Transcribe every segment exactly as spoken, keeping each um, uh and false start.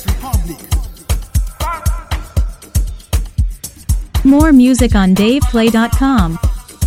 Republic. More music on dave play dot com.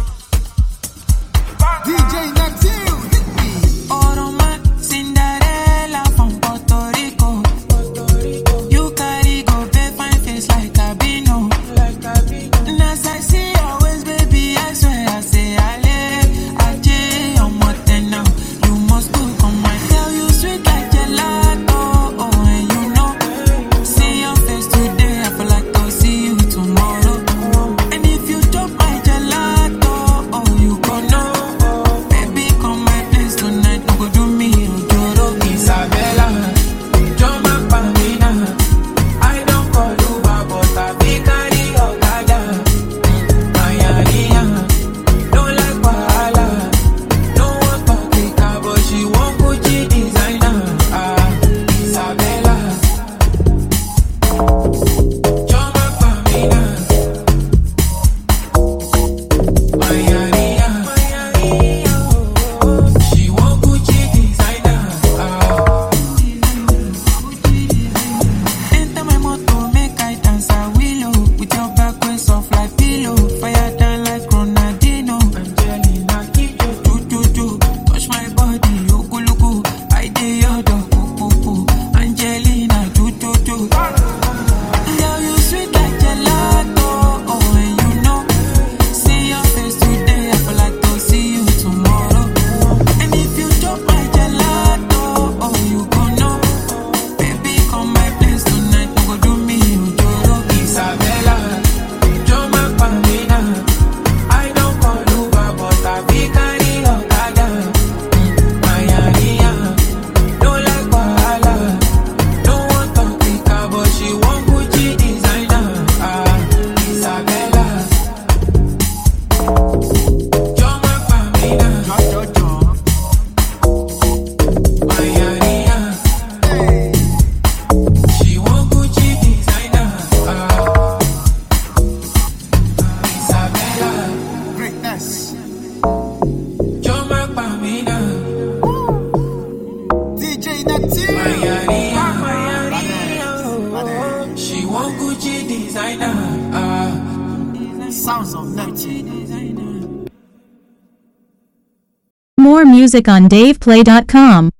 D J Natil, hit me. Oroma, Cinderella from Puerto Rico. You carry go pay fine face like Cabino. And as I see your waist, baby, I swear I say Ale, Aje, I'm what now. You must go come my girl, you sweet like gelato. Oh, and you know, see your face today, I feel like I'll see you tomorrow. And if you drop my gelato, oh, you go know. Baby, come my place tonight, no go do me, Ojoro. Isabella, Joma Pamina. I don't call Uber, but I be carry Okada. Mayania, don't like Wahala. No one Paprika, but she want Gucci designer. Ah, Isabella, Joma Pamina. Mayania, she want Gucci designer. Ah. Enter my motor, make I dance a willow. With your back way soft like pillow. Fire down like Ronaldinho. Angelina, keep you do do do. Touch my body, ogu lugu. I dey your dog, poo poo. Angelina, do do do. Girl, you sweet like gelato. Oh, and you know, see your face today, I feel like I'll see you tomorrow. And if you drop my gelato, oh, you go know. Baby, come my place tonight, no go do me, Ojoro. Isabella, Joma Pamina. I don't call Uber, but I be carry Okada. Mayania, don't like Wahala. No one Paprika, but she want Gucci designer. Ah, Isabella, Joma Pamina. Jo, jo, jo. Mayania, Hey. she want Gucci designer. Ah, Isabella, Greatness. Joma Pamina. D J Natil. Mayania, Badass. she want Gucci designer. Ah. Sounds of Neptune. More music on dave play dot com.